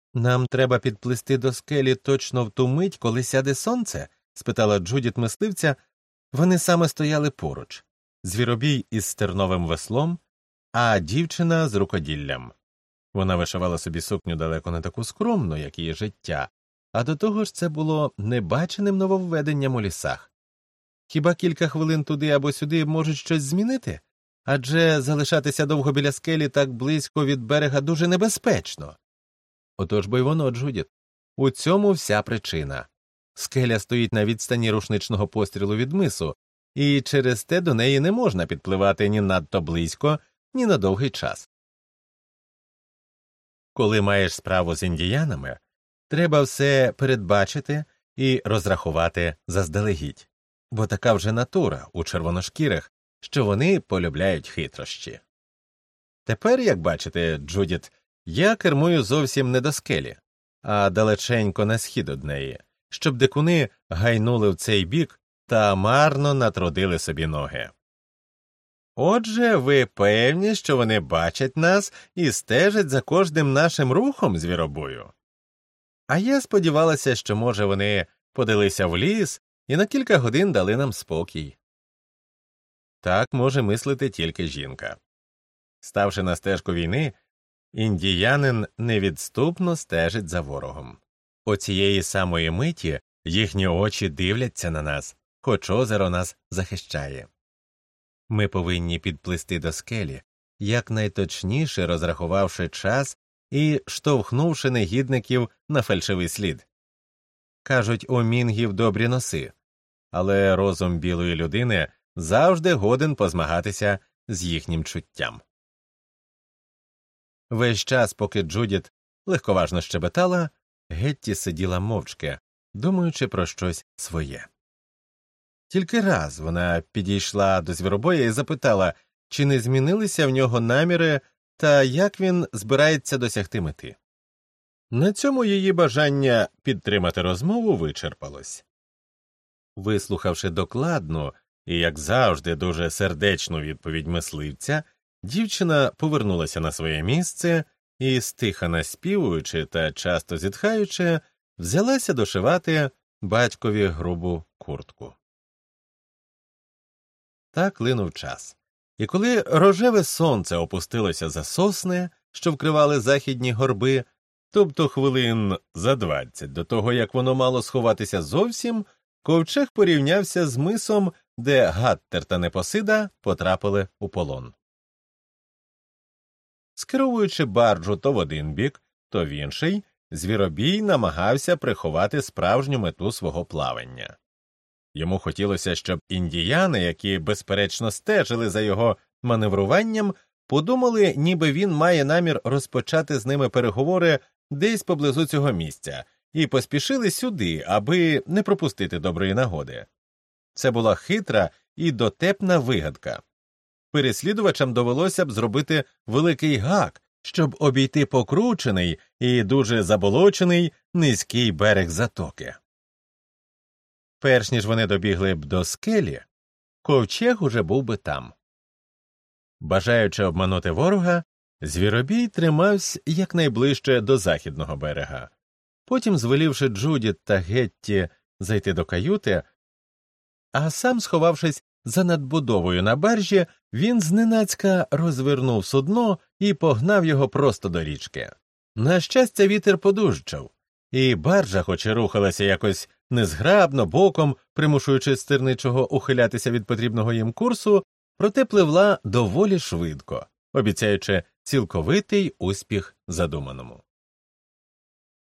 Нам треба підплисти до скелі точно в ту мить, коли сяде сонце? Спитала Джудіт мисливця. Вони саме стояли поруч. Звіробій із стерновим веслом, а дівчина з рукоділлям. Вона вишивала собі сукню далеко не таку скромну, як її життя, а до того ж це було небаченим нововведенням у лісах. Хіба кілька хвилин туди або сюди можуть щось змінити? Адже залишатися довго біля скелі так близько від берега дуже небезпечно. Отож бо й воно, Джудіт. У цьому вся причина. Скеля стоїть на відстані рушничного пострілу від мису, і через те до неї не можна підпливати ні надто близько, ні на довгий час. Коли маєш справу з індіянами, треба все передбачити і розрахувати заздалегідь, бо така вже натура у червоношкірих, що вони полюбляють хитрощі. Тепер, як бачите, Джудіт, я кермую зовсім не до скелі, а далеченько на схід од неї, щоб дикуни гайнули в цей бік та марно натрудили собі ноги. Отже, ви певні, що вони бачать нас і стежать за кожним нашим рухом, звіробою? А я сподівалася, що, може, вони подалися в ліс і на кілька годин дали нам спокій. Так може мислити тільки жінка. Ставши на стежку війни, індіянин невідступно стежить за ворогом. Оцієї самої миті їхні очі дивляться на нас, хоч озеро нас захищає. Ми повинні підплисти до скелі, якнайточніше розрахувавши час і штовхнувши негідників на фальшивий слід. Кажуть, у мінгів добрі носи, але розум білої людини завжди годен позмагатися з їхнім чуттям. Весь час, поки Джудіт легковажно щебетала, Гетті сиділа мовчки, думаючи про щось своє. Тільки раз вона підійшла до звіробоя і запитала, чи не змінилися в нього наміри та як він збирається досягти мети. На цьому її бажання підтримати розмову вичерпалось. Вислухавши докладну і, як завжди, дуже сердечну відповідь мисливця, дівчина повернулася на своє місце і, стиха наспівуючи та часто зітхаючи, взялася дошивати батькові грубу куртку. Так линув час. І коли рожеве сонце опустилося за сосни, що вкривали західні горби, тобто хвилин за 20 до того, як воно мало сховатися зовсім, ковчег порівнявся з мисом, де Гаттер та Непосида потрапили у полон. Скеровуючи барджу то в один бік, то в інший, звіробій намагався приховати справжню мету свого плавання. Йому хотілося, щоб індіяни, які, безперечно, стежили за його маневруванням, подумали, ніби він має намір розпочати з ними переговори десь поблизу цього місця, і поспішили сюди, аби не пропустити доброї нагоди. Це була хитра і дотепна вигадка. Переслідувачам довелося б зробити великий гак, щоб обійти покручений і дуже заболочений низький берег затоки. Перш ніж вони добігли б до скелі, ковчег уже був би там. Бажаючи обманути ворога, звіробій тримався якнайближче до західного берега. Потім, звелівши Джудіт та Гетті зайти до каюти, а сам, сховавшись за надбудовою на баржі, він зненацька розвернув судно і погнав його просто до річки. На щастя, вітер подужчав, і баржа, хоч і рухалася якось незграбно, боком, примушуючи стерничого ухилятися від потрібного їм курсу, проте пливла доволі швидко, обіцяючи цілковитий успіх задуманому.